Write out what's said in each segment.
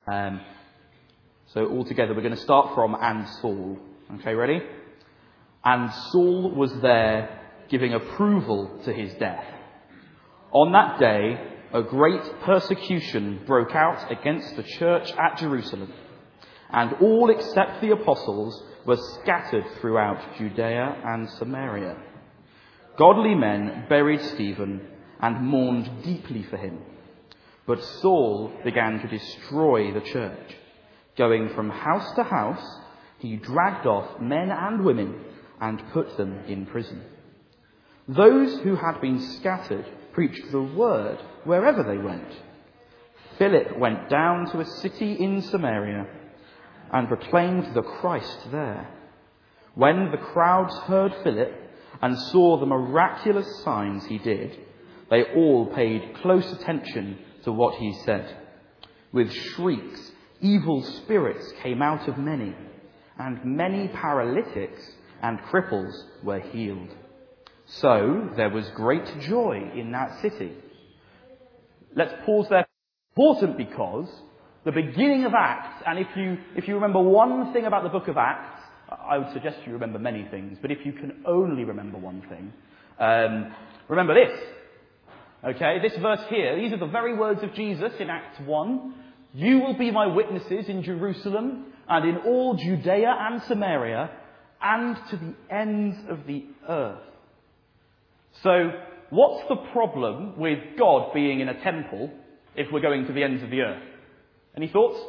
So all together we're going to start from "and Saul." Okay, ready? And Saul was there giving approval to his death. On that day, a great persecution broke out against the church at Jerusalem, and all except the apostles were scattered throughout Judea and Samaria. Godly men buried Stephen and mourned deeply for him. But Saul began to destroy the church. Going from house to house, he dragged off men and women and put them in prison. Those who had been scattered preached the word wherever they went. Philip went down to a city in Samaria and proclaimed the Christ there. When the crowds heard Philip and saw the miraculous signs he did, they all paid close attention to what he said. With shrieks, evil spirits came out of many, and many paralytics and cripples were healed. So there was great joy in that city. Let's pause there. Important because the beginning of Acts, and if you remember one thing about the book of Acts, I would suggest you remember many things, but if you can only remember one thing, remember this. Okay, this verse here, these are the very words of Jesus in Acts 1. You will be my witnesses in Jerusalem and in all Judea and Samaria and to the ends of the earth. So, what's the problem with God being in a temple if we're going to the ends of the earth? Any thoughts?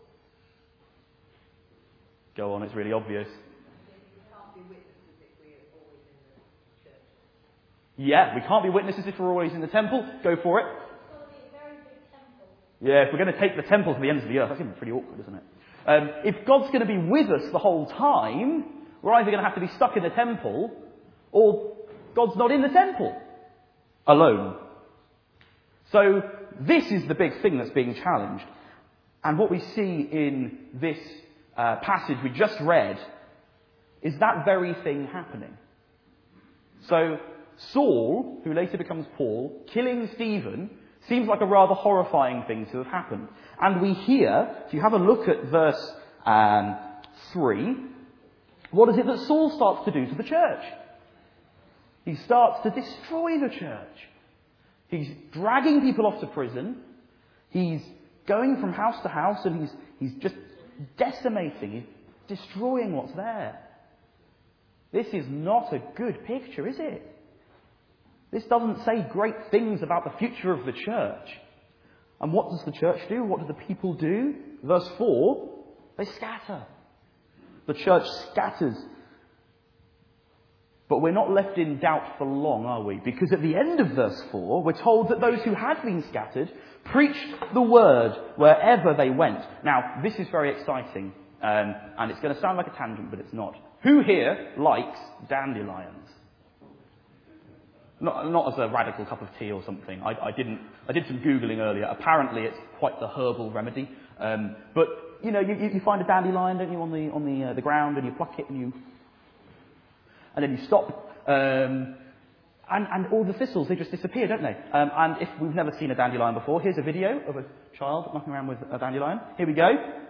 Go on, it's really obvious. Yeah, we can't be witnesses if we're always in the temple. Go for it. Yeah, if we're going to take the temple to the ends of the earth, that's even pretty awkward, isn't it? If God's going to be with us the whole time, we're either going to have to be stuck in the temple, or God's not in the temple. Alone. So, this is the big thing that's being challenged. And what we see in this passage we just read is that very thing happening. So, Saul, who later becomes Paul, killing Stephen, seems like a rather horrifying thing to have happened. And we hear, if you have a look at verse 3, what is it that Saul starts to do to the church? He starts to destroy the church. He's dragging people off to prison. He's going from house to house and he's just decimating, he's destroying what's there. This is not a good picture, is it? This doesn't say great things about the future of the church. And what does the church do? What do the people do? Verse 4, they scatter. The church scatters. But we're not left in doubt for long, are we? Because at the end of verse 4, we're told that those who had been scattered preached the word wherever they went. Now, this is very exciting, and it's going to sound like a tangent, but it's not. Who here likes dandelions? Not as a radical cup of tea or something. I did some Googling earlier. Apparently it's quite the herbal remedy. But, you know, you find a dandelion, don't you, on the ground, and you pluck it and then you stop. And all the thistles, they just disappear, don't they? And if we've never seen a dandelion before, here's a video of a child knocking around with a dandelion. Here we go.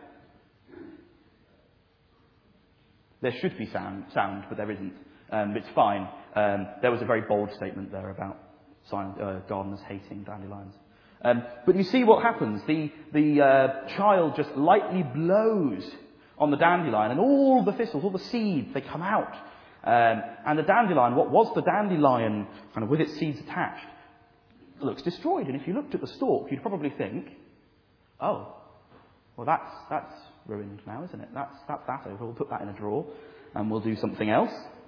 There should be sound, but there isn't. It's fine. There was a very bold statement there about gardeners hating dandelions. But you see what happens. The child just lightly blows on the dandelion, and all the thistles, all the seeds, they come out. And the dandelion, what was the dandelion, kind of with its seeds attached, looks destroyed. And if you looked at the stalk, you'd probably think, oh, well that's ruined now, isn't it? That's that over. We'll put that in a drawer, and we'll do something else.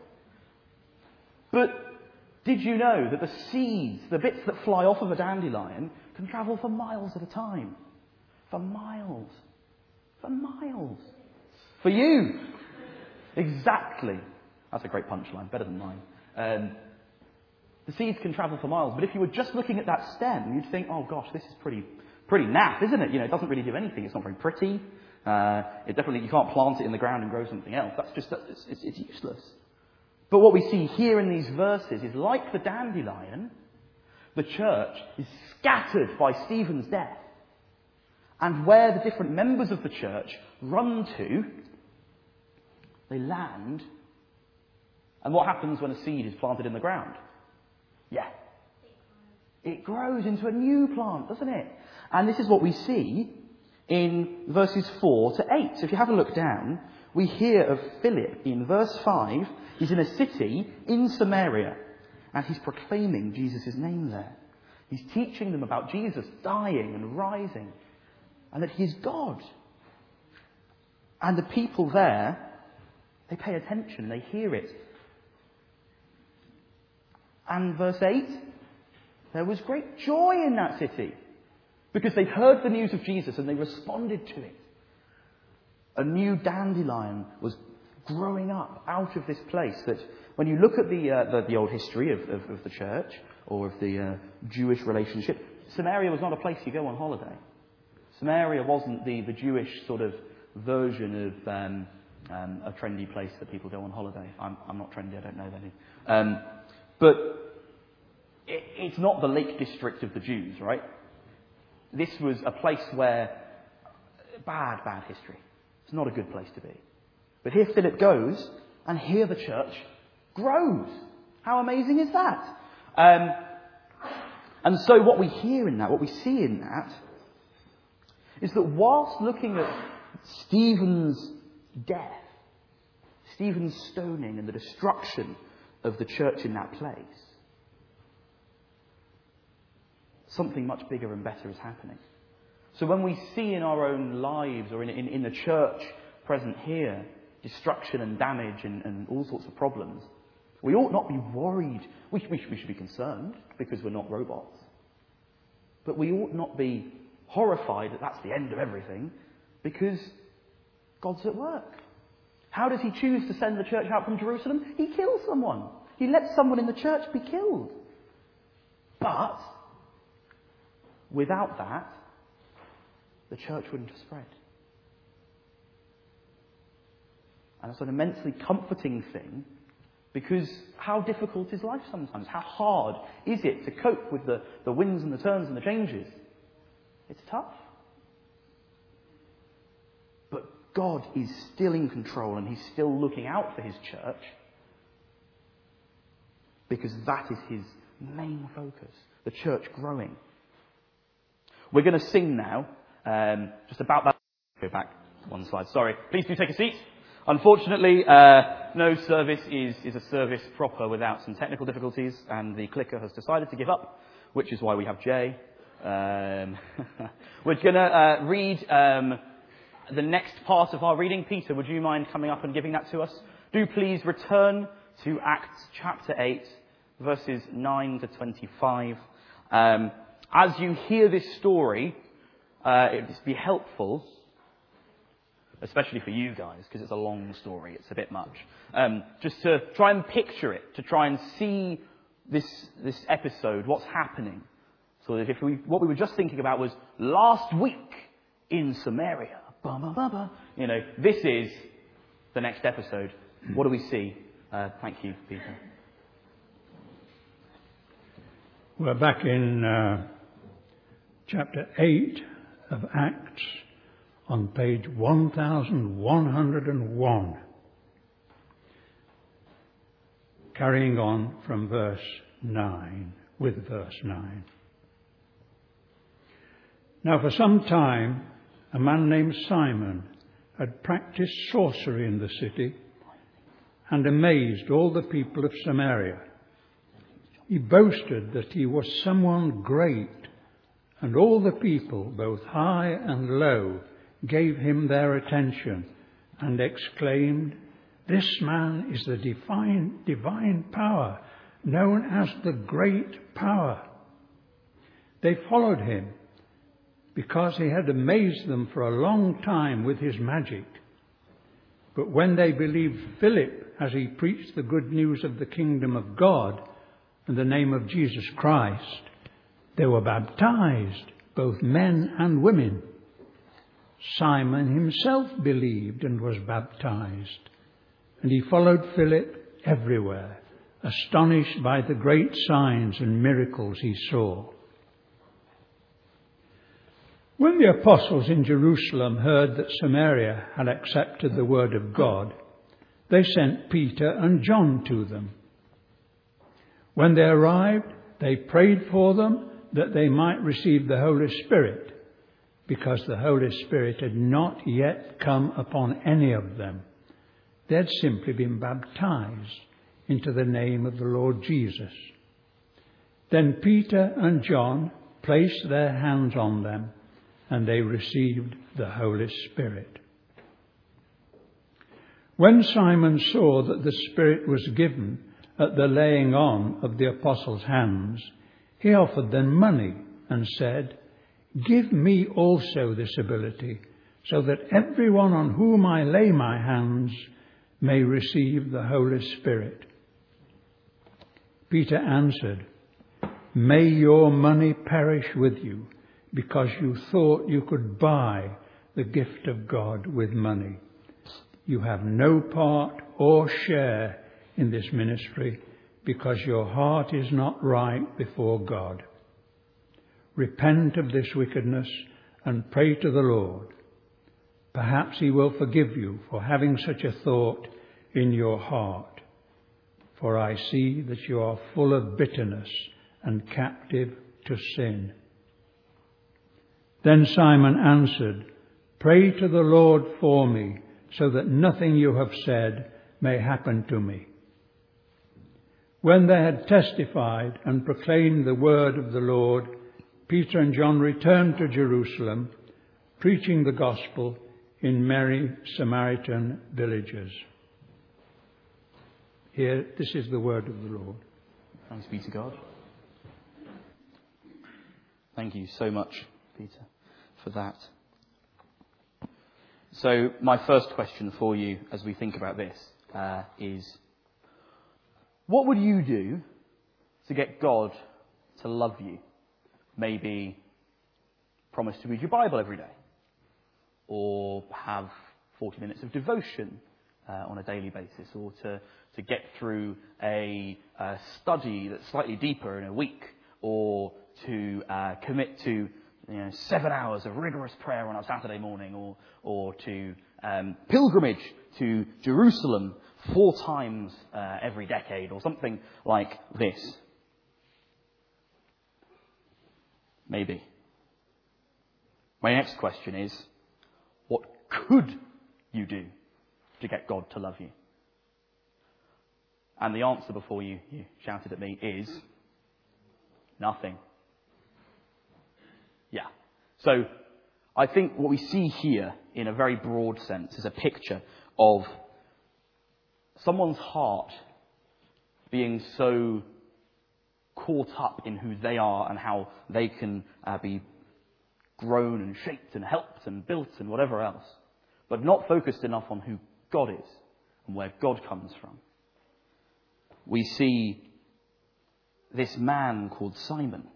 But did you know that the seeds, the bits that fly off of a dandelion, can travel for miles at a time? For miles. For miles. For you. Exactly. That's a great punchline, better than mine. The seeds can travel for miles, but if you were just looking at that stem, you'd think, oh gosh, this is pretty naff, isn't it? You know, it doesn't really do anything. It's not very pretty. You can't plant it in the ground and grow something else. It's useless. But what we see here in these verses is, like the dandelion, the church is scattered by Stephen's death. And where the different members of the church run to, they land. And what happens when a seed is planted in the ground? Yeah. It grows into a new plant, doesn't it? And this is what we see in verses 4 to 8. So if you have a look down, we hear of Philip in verse 5. He's in a city in Samaria, and he's proclaiming Jesus' name there. He's teaching them about Jesus dying and rising, and that he's God. And the people there, they pay attention, they hear it. And verse 8, there was great joy in that city, because they'd heard the news of Jesus and they responded to it. A new dandelion was growing up out of this place that, when you look at the old history of the church, or of the Jewish relationship, Samaria was not a place you go on holiday. Samaria wasn't the Jewish sort of version of a trendy place that people go on holiday. I'm not trendy, I don't know that. But it's not the Lake District of the Jews, right? This was a place where bad history. It's not a good place to be. But here Philip goes, and here the church grows. How amazing is that? And so what we hear in that, what we see in that, is that whilst looking at Stephen's death, Stephen's stoning and the destruction of the church in that place, something much bigger and better is happening. So when we see in our own lives, or in the church present here, destruction and damage and all sorts of problems, we ought not be worried. We should be concerned, because we're not robots. But we ought not be horrified that that's the end of everything, because God's at work. How does he choose to send the church out from Jerusalem? He kills someone. He lets someone in the church be killed. But without that, the church wouldn't have spread. And it's an immensely comforting thing, because how difficult is life sometimes? How hard is it to cope with the winds and the turns and the changes? It's tough. But God is still in control, and he's still looking out for his church, because that is his main focus, the church growing. We're going to sing now, just about that. Go back one slide, sorry. Please do take a seat. Unfortunately, no service is a service proper without some technical difficulties, and the clicker has decided to give up, which is why we have Jay. We're going to read the next part of our reading. Peter, would you mind coming up and giving that to us? Do please return to Acts chapter 8, verses 9 to 25. As you hear this story, it would be helpful, especially for you guys, because it's a long story, it's a bit much, just to try and picture it, to try and see this episode, what's happening. So that what we were just thinking about was last week in Samaria. This is the next episode. What do we see? Thank you, Peter. We're back in chapter 8 of Acts, on page 1101, carrying on from verse 9, with verse 9. Now for some time, a man named Simon had practiced sorcery in the city and amazed all the people of Samaria. He boasted that he was someone great, and all the people, both high and low, gave him their attention and exclaimed, "This man is the divine power, known as the Great Power." They followed him because he had amazed them for a long time with his magic. But when they believed Philip as he preached the good news of the kingdom of God and the name of Jesus Christ, they were baptized, both men and women. Simon himself believed and was baptized, and he followed Philip everywhere, astonished by the great signs and miracles he saw. When the apostles in Jerusalem heard that Samaria had accepted the word of God, they sent Peter and John to them. When they arrived, they prayed for them that they might receive the Holy Spirit, because the Holy Spirit had not yet come upon any of them. They had simply been baptized into the name of the Lord Jesus. Then Peter and John placed their hands on them, and they received the Holy Spirit. When Simon saw that the Spirit was given at the laying on of the apostles' hands, he offered them money and said, "Give me also this ability, so that everyone on whom I lay my hands may receive the Holy Spirit." Peter answered, "May your money perish with you, because you thought you could buy the gift of God with money. You have no part or share in this ministry, because your heart is not right before God. Repent of this wickedness and pray to the Lord. Perhaps he will forgive you for having such a thought in your heart. For I see that you are full of bitterness and captive to sin." Then Simon answered, "Pray to the Lord for me, so that nothing you have said may happen to me." When they had testified and proclaimed the word of the Lord, Peter and John returned to Jerusalem, preaching the gospel in many Samaritan villages. Here, this is the word of the Lord. Thanks be to God. Thank you so much, Peter, for that. So my first question for you as we think about this is, what would you do to get God to love you? Maybe promise to read your Bible every day, or have 40 minutes of devotion on a daily basis, or to get through a study that's slightly deeper in a week, or to commit to 7 hours of rigorous prayer on a Saturday morning, or to pilgrimage to Jerusalem 4 times every decade, or something like this. Maybe. My next question is, what could you do to get God to love you? And the answer before you shouted at me is nothing. Yeah. So I think what we see here in a very broad sense is a picture of someone's heart being so caught up in who they are and how they can be grown and shaped and helped and built and whatever else, but not focused enough on who God is and where God comes from. We see this man called Simon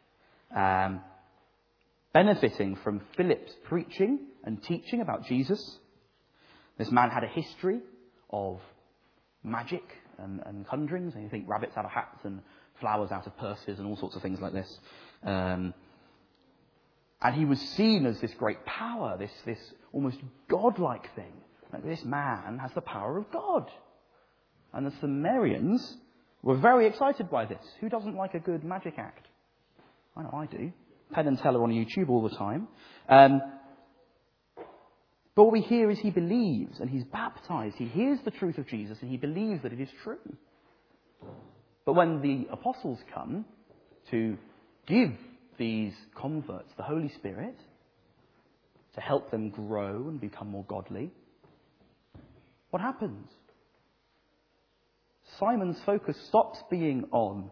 benefiting from Philip's preaching and teaching about Jesus. This man had a history of magic and conjurings, and you think rabbits out of hats and flowers out of purses and all sorts of things like this. And he was seen as this great power, this almost godlike thing. Like, this man has the power of God. And the Samaritans were very excited by this. Who doesn't like a good magic act? I know I do. Penn and Teller on YouTube all the time. But what we hear is he believes and he's baptized. He hears the truth of Jesus and he believes that it is true. But when the apostles come to give these converts the Holy Spirit to help them grow and become more godly, what happens? Simon's focus stops being on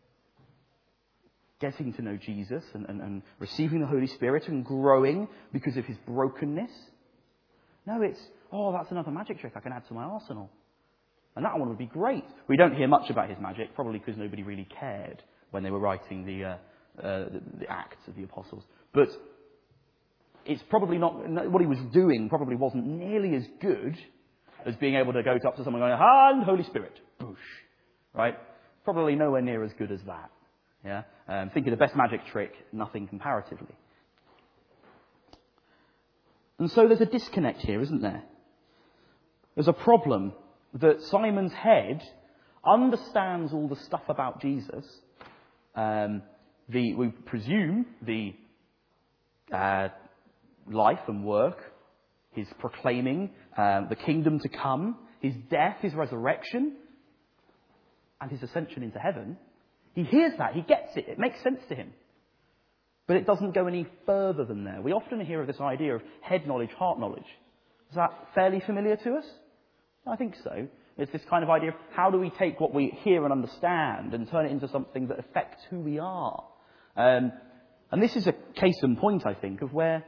getting to know Jesus and receiving the Holy Spirit and growing because of his brokenness. No, it's, that's another magic trick I can add to my arsenal. And that one would be great. We don't hear much about his magic, probably because nobody really cared when they were writing the Acts of the Apostles. But it's probably not, what he was doing probably wasn't nearly as good as being able to go up to someone going, "And Holy Spirit," boosh, right? Probably nowhere near as good as that. Yeah, thinking the best magic trick, nothing comparatively. And so there's a disconnect here, isn't there? There's a problem that Simon's head understands all the stuff about Jesus. We presume the life and work, his proclaiming the kingdom to come, his death, his resurrection, and his ascension into heaven. He hears that, he gets it, it makes sense to him. But it doesn't go any further than there. We often hear of this idea of head knowledge, heart knowledge. Is that fairly familiar to us? I think so. It's this kind of idea of how do we take what we hear and understand and turn it into something that affects who we are. And this is a case in point, I think, of where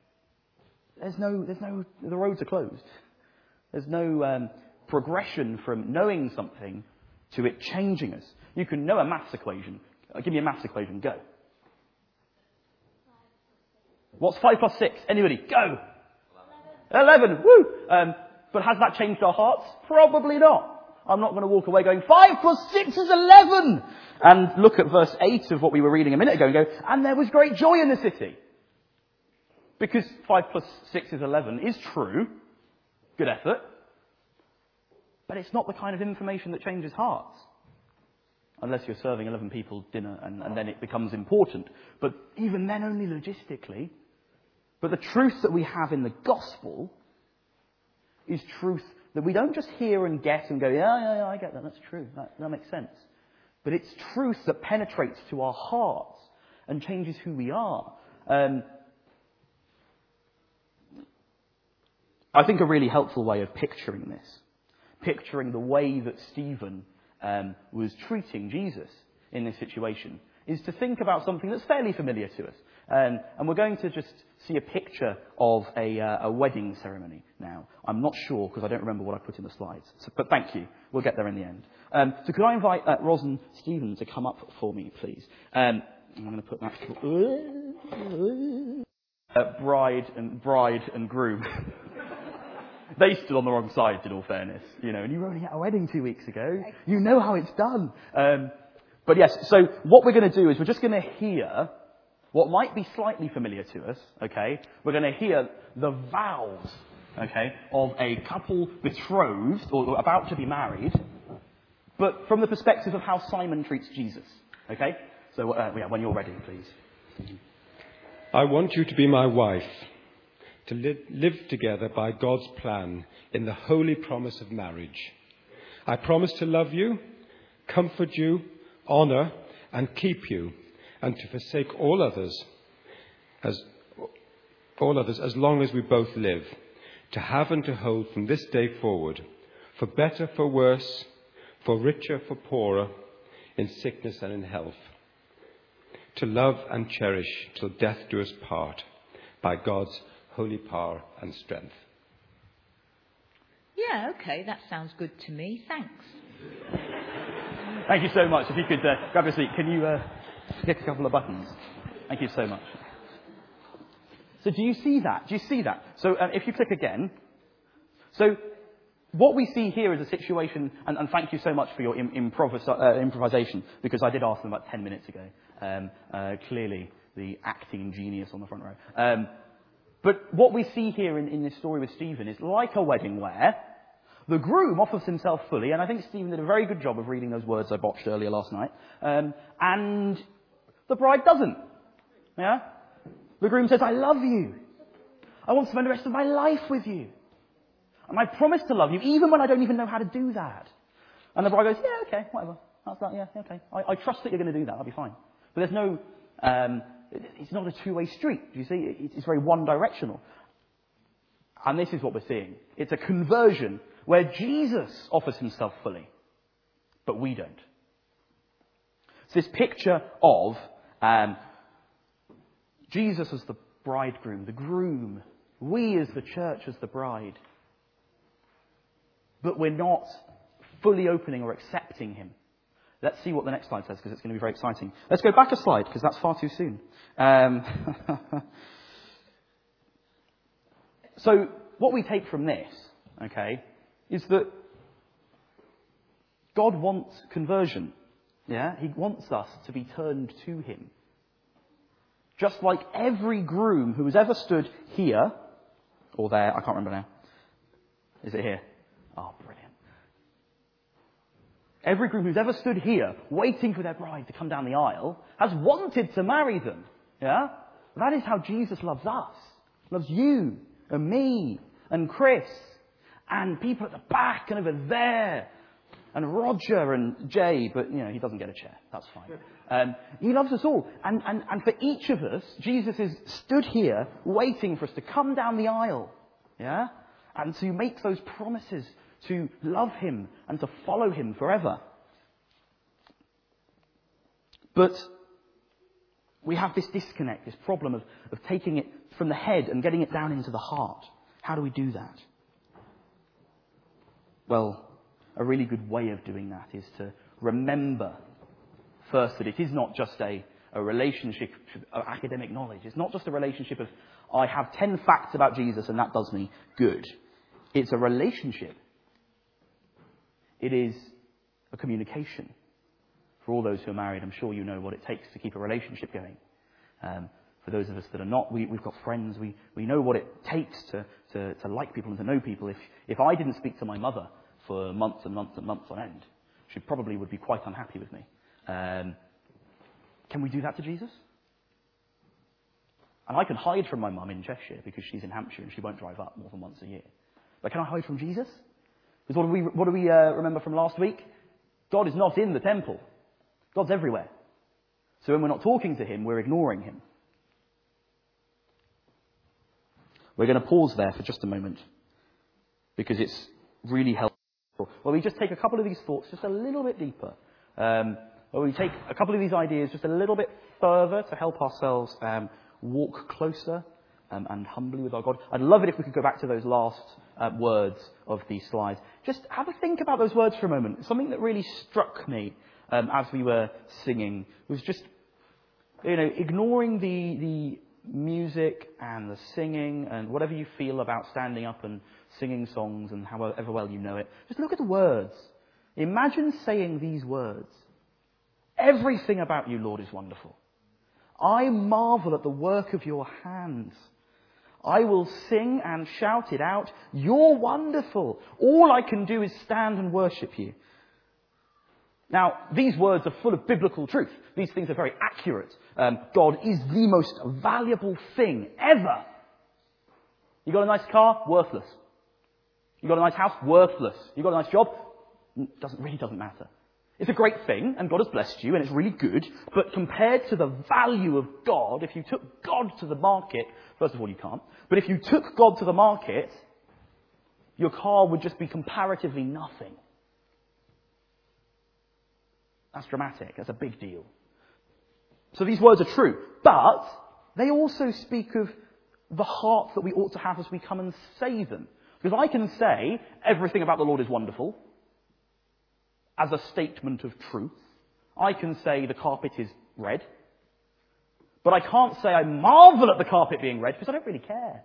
the roads are closed. There's no progression from knowing something to it changing us. You can know a maths equation. Give me a maths equation, go. What's 5 plus 6? Anybody? Go! 11. Woo! But has that changed our hearts? Probably not. I'm not going to walk away going, 5 plus 6 is 11! And look at verse 8 of what we were reading a minute ago and go, and there was great joy in the city. Because 5 plus 6 is 11 is true. Good effort. But it's not the kind of information that changes hearts. Unless you're serving 11 people dinner and then it becomes important. But even then only logistically. But the truth that we have in the gospel is truth that we don't just hear and get and go, yeah, I get that, that's true, that makes sense. But it's truth that penetrates to our hearts and changes who we are. I think a really helpful way of picturing this, picturing the way that Stephen was treating Jesus in this situation, is to think about something that's fairly familiar to us. And we're going to just see a picture of a wedding ceremony now. I'm not sure because I don't remember what I put in the slides. But thank you. We'll get there in the end. So could I invite Ros and Stephen to come up for me, please? I'm going to put that bride and groom. They stood on the wrong side, in all fairness. And you were only at a wedding 2 weeks ago. You know how it's done. But yes, so what we're going to do is we're just going to hear what might be slightly familiar to us, okay? We're going to hear the vows, okay, of a couple betrothed or about to be married, but from the perspective of how Simon treats Jesus, okay? So, when you're ready, please. I want you to be my wife, to live together by God's plan in the holy promise of marriage. I promise to love you, comfort you, honour and keep you, and to forsake all others as long as we both live, to have and to hold from this day forward, for better, for worse, for richer, for poorer, in sickness and in health, to love and cherish till death do us part, by God's holy power and strength. Yeah, okay, that sounds good to me. Thanks. Thank you so much. If you could grab a seat. Can you click a couple of buttons? Thank you so much. So do you see that? Do you see that? So if you click again. So what we see here is a situation, and thank you so much for your improvisation, because I did ask them about 10 minutes ago. Clearly the acting genius on the front row. But what we see here in this story with Stephen is like a wedding where the groom offers himself fully, and I think Stephen did a very good job of reading those words I botched earlier last night, and the bride doesn't. Yeah? The groom says, I love you. I want to spend the rest of my life with you. And I promise to love you, even when I don't even know how to do that. And the bride goes, yeah, okay, whatever. That's that, yeah, okay. I trust that you're going to do that. I'll be fine. But there's no, it's not a two-way street. Do you see? It's very one-directional. And this is what we're seeing. It's a conversion where Jesus offers himself fully, but we don't. It's this picture of Jesus as the bridegroom, the groom, we as the church as the bride. But we're not fully opening or accepting him. Let's see what the next slide says, because it's going to be very exciting. Let's go back a slide, because that's far too soon. So what we take from this, okay, is that God wants conversion. Yeah? He wants us to be turned to him. Just like every groom who has ever stood here or there. I can't remember now. Is it here? Oh, brilliant. Every groom who's ever stood here waiting for their bride to come down the aisle has wanted to marry them. Yeah? That is how Jesus loves us. Loves you and me and Chris and people at the back and over there and Roger and Jay, but he doesn't get a chair. That's fine. He loves us all. And for each of us, Jesus is stood here waiting for us to come down the aisle. Yeah? And to make those promises to love him and to follow him forever. But we have this disconnect, this problem of taking it from the head and getting it down into the heart. How do we do that? Well, a really good way of doing that is to remember first that it is not just a relationship of academic knowledge. It's not just a relationship of, I have 10 facts about Jesus and that does me good. It's a relationship. It is a communication. For all those who are married, I'm sure you know what it takes to keep a relationship going. For those of us that are not, we've got friends. We know what it takes to like people and to know people. If I didn't speak to my mother for months and months and months on end, she probably would be quite unhappy with me. Can we do that to Jesus? And I can hide from my mum in Cheshire because she's in Hampshire and she won't drive up more than once a year. But can I hide from Jesus? Because what do we remember from last week? God is not in the temple. God's everywhere. So when we're not talking to him, we're ignoring him. We're going to pause there for just a moment because it's really helpful. Well, we just take a couple of these thoughts just a little bit deeper. Or we take a couple of these ideas just a little bit further to help ourselves walk closer and humbly with our God. I'd love it if we could go back to those last words of these slides. Just have a think about those words for a moment. Something that really struck me as we were singing was just, ignoring the music and the singing and whatever you feel about standing up and singing songs and however well you know it. Just look at the words. Imagine saying these words. Everything about you, Lord, is wonderful. I marvel at the work of your hands. I will sing and shout it out. You're wonderful. All I can do is stand and worship you. Now, these words are full of biblical truth. These things are very accurate. God is the most valuable thing ever. You got a nice car? Worthless. You got a nice house? Worthless. You got a nice job? Really doesn't matter. It's a great thing, and God has blessed you, and it's really good, but compared to the value of God, if you took God to the market, first of all, you can't, but if you took God to the market, your car would just be comparatively nothing. That's dramatic. That's a big deal. So these words are true, but they also speak of the heart that we ought to have as we come and say them. Because I can say, everything about the Lord is wonderful, as a statement of truth. I can say the carpet is red. But I can't say I marvel at the carpet being red because I don't really care.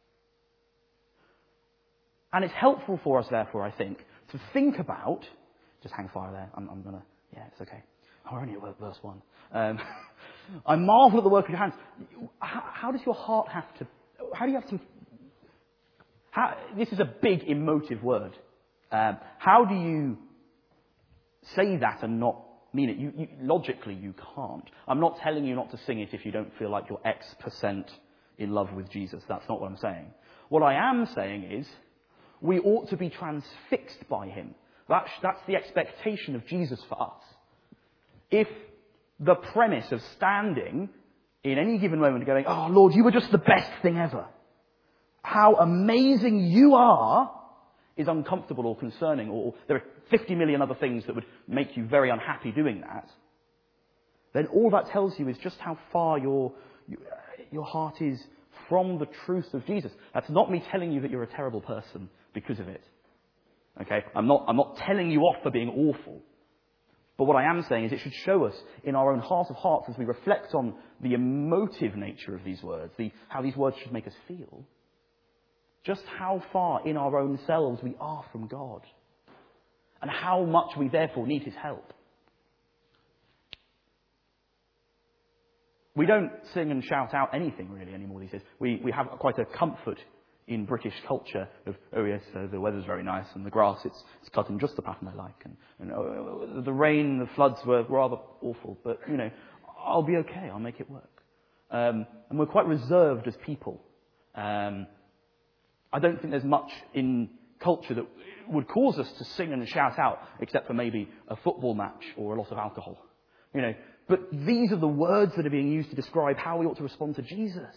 And it's helpful for us, therefore, I think, to think about... Just hang fire there. I'm going to... Yeah, it's okay. We're only at verse 1. I marvel at the work of your hands. How does your heart have to... How do you have to... This is a big emotive word. How do you say that and not mean it? Logically, you can't. I'm not telling you not to sing it if you don't feel like you're X% in love with Jesus. That's not what I'm saying. What I am saying is, we ought to be transfixed by him. That's the expectation of Jesus for us. If the premise of standing in any given moment going, oh, Lord, you were just the best thing ever. How amazing you are is uncomfortable or concerning, or there are 50 million other things that would make you very unhappy doing that, then all that tells you is just how far your heart is from the truth of Jesus. That's not me telling you that you're a terrible person because of it. Okay? I'm not telling you off for being awful. But what I am saying is it should show us in our own heart of hearts as we reflect on the emotive nature of these words, how these words should make us feel, just how far in our own selves we are from God. And how much we therefore need his help. We don't sing and shout out anything really anymore these days. We have quite a comfort in British culture of, oh yes, the weather's very nice and the grass, it's cut in just the pattern I like. And the rain, the floods were rather awful, but, I'll be okay. I'll make it work. And we're quite reserved as people. I don't think there's much in culture that would cause us to sing and shout out, except for maybe a football match or a lot of alcohol. But these are the words that are being used to describe how we ought to respond to Jesus.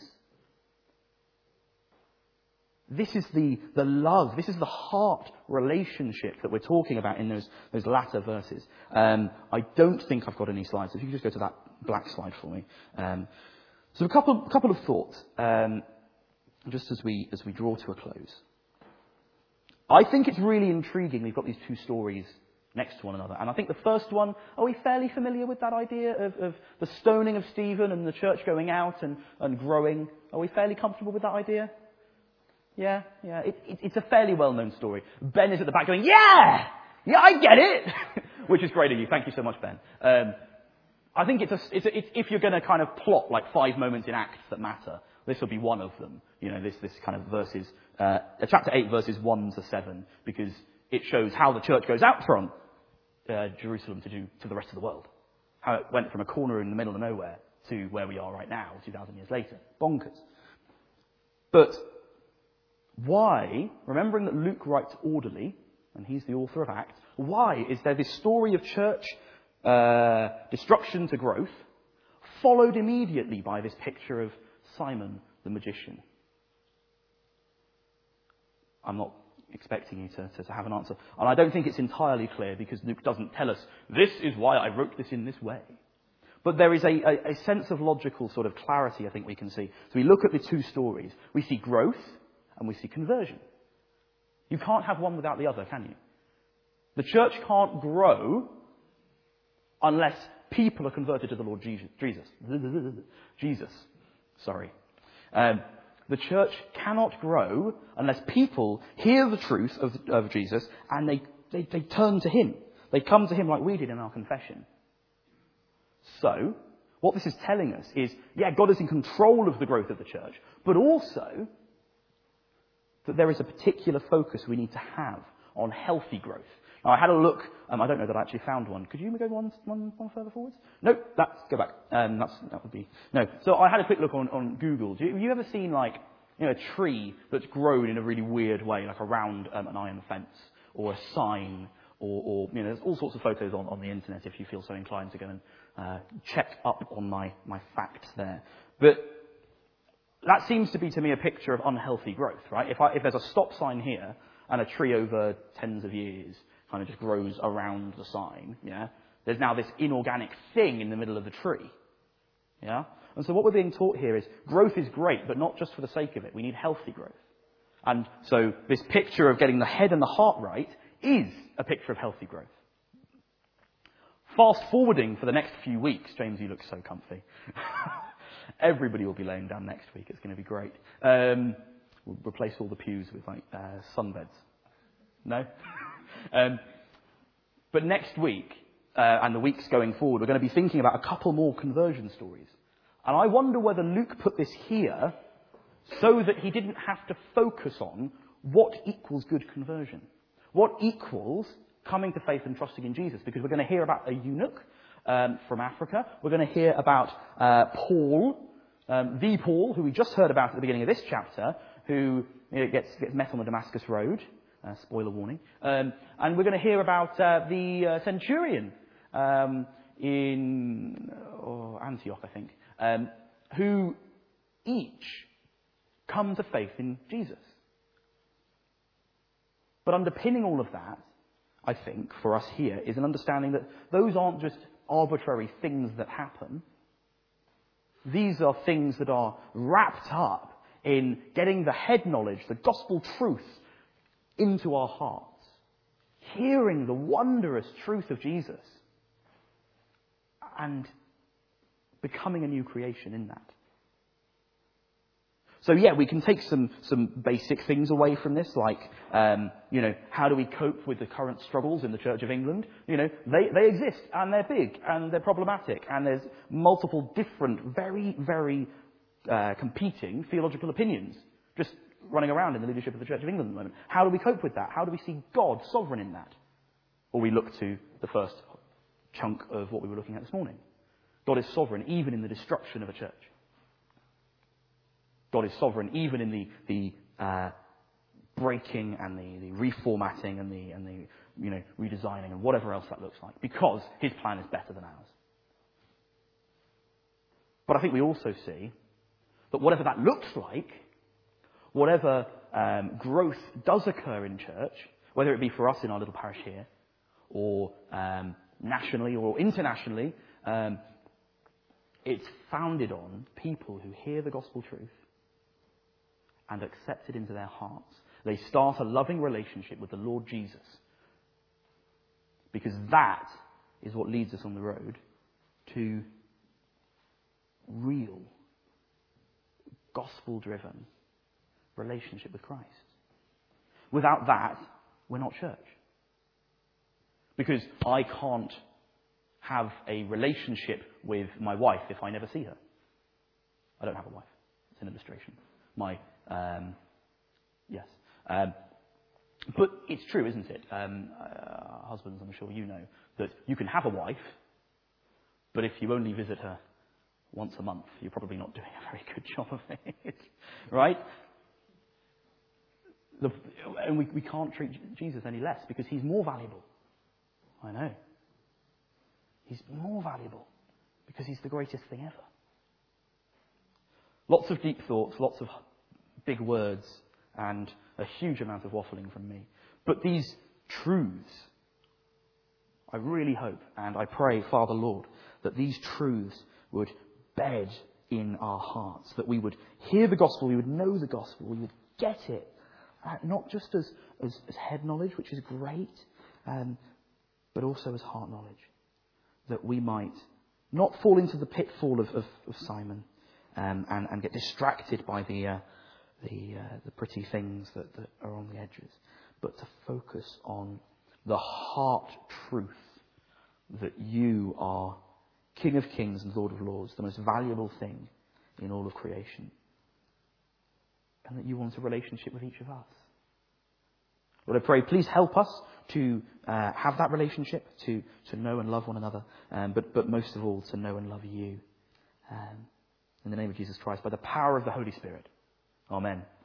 This is the love, this is the heart relationship that we're talking about in those latter verses. I don't think I've got any slides. If you could just go to that black slide for me. So a couple of thoughts, just as we draw to a close. I think it's really intriguing we've got these two stories next to one another. And I think the first one, are we fairly familiar with that idea of the stoning of Stephen and the church going out and growing? Are we fairly comfortable with that idea? Yeah. It's a fairly well-known story. Ben is at the back going, yeah, I get it, which is great of you. Thank you so much, Ben. I think it's if you're going to kind of plot like 5 moments in Acts that matter, this will be one of them. This kind of verses, chapter 8, verses 1 to 7, because it shows how the church goes out from Jerusalem to the rest of the world. How it went from a corner in the middle of nowhere to where we are right now, 2,000 years later. Bonkers. But why, remembering that Luke writes orderly, and he's the author of Acts, why is there this story of church destruction to growth, followed immediately by this picture of Simon the magician? I'm not expecting you to have an answer. And I don't think it's entirely clear, because Luke doesn't tell us, this is why I wrote this in this way. But there is a sense of logical sort of clarity I think we can see. So we look at the two stories. We see growth and we see conversion. You can't have one without the other, can you? The church can't grow unless people are converted to the Lord Jesus. The church cannot grow unless people hear the truth of Jesus and they turn to him. They come to him like we did in our confession. So, what this is telling us is, God is in control of the growth of the church, but also that there is a particular focus we need to have on healthy growth. Now, I had a look. I don't know that I actually found one. Could you go one further forwards? No, go back. That would be no. So I had a quick look on Google. Have you ever seen a tree that's grown in a really weird way, like around an iron fence, or a sign, or there's all sorts of photos on the internet if you feel so inclined to go and check up on my facts there. But that seems to be to me a picture of unhealthy growth, right? If there's a stop sign here and a tree over tens of years kind of just grows around the sign, there's now this inorganic thing in the middle of the tree, And so what we're being taught here is growth is great, but not just for the sake of it. We need healthy growth. And so this picture of getting the head and the heart right is a picture of healthy growth. Fast forwarding for the next few weeks, James, you look so comfy. Everybody will be laying down next week. It's going to be great. We'll replace all the pews with sunbeds. No? But next week, and the weeks going forward, we're going to be thinking about a couple more conversion stories. And I wonder whether Luke put this here so that he didn't have to focus on what equals good conversion. What equals coming to faith and trusting in Jesus. Because we're going to hear about a eunuch from Africa. We're going to hear about Paul, the Paul, who we just heard about at the beginning of this chapter, who gets met on the Damascus Road. Spoiler warning. And we're going to hear about the centurion in Antioch, I think, who each come to faith in Jesus. But underpinning all of that, I think, for us here, is an understanding that those aren't just arbitrary things that happen. These are things that are wrapped up in getting the head knowledge, the gospel truth, into our hearts. Hearing the wondrous truth of Jesus. And becoming a new creation in that. So we can take some basic things away from this, like, how do we cope with the current struggles in the Church of England? They exist, and they're big, and they're problematic, and there's multiple different, very, very competing theological opinions. Just running around in the leadership of the Church of England at the moment. How do we cope with that? How do we see God sovereign in that? Or we look to the first chunk of what we were looking at this morning. God is sovereign even in the destruction of a church. God is sovereign even in the breaking and the reformatting and the redesigning and whatever else that looks like, because his plan is better than ours. But I think we also see that whatever that looks like, whatever growth does occur in church, whether it be for us in our little parish here, or nationally or internationally, it's founded on people who hear the gospel truth and accept it into their hearts. They start a loving relationship with the Lord Jesus. Because that is what leads us on the road to real, gospel-driven relationship with Christ. Without that, we're not church. Because I can't have a relationship with my wife if I never see her. I don't have a wife. It's an illustration. Yes. But it's true, isn't it? Husbands, I'm sure you know, that you can have a wife, but if you only visit her once a month, you're probably not doing a very good job of it. Right? And we can't treat Jesus any less because he's more valuable. I know. He's more valuable because he's the greatest thing ever. Lots of deep thoughts, lots of big words, and a huge amount of waffling from me. But these truths, I really hope and I pray, Father Lord, that these truths would bed in our hearts, that we would hear the gospel, we would know the gospel, we would get it, not just as head knowledge, which is great, but also as heart knowledge, that we might not fall into the pitfall of Simon and get distracted by the pretty things that are on the edges, but to focus on the heart truth that you are King of Kings and Lord of Lords, the most valuable thing in all of creation, and that you want a relationship with each of us. Lord, I pray, please help us to have that relationship, to know and love one another, but most of all, to know and love you. In the name of Jesus Christ, by the power of the Holy Spirit. Amen.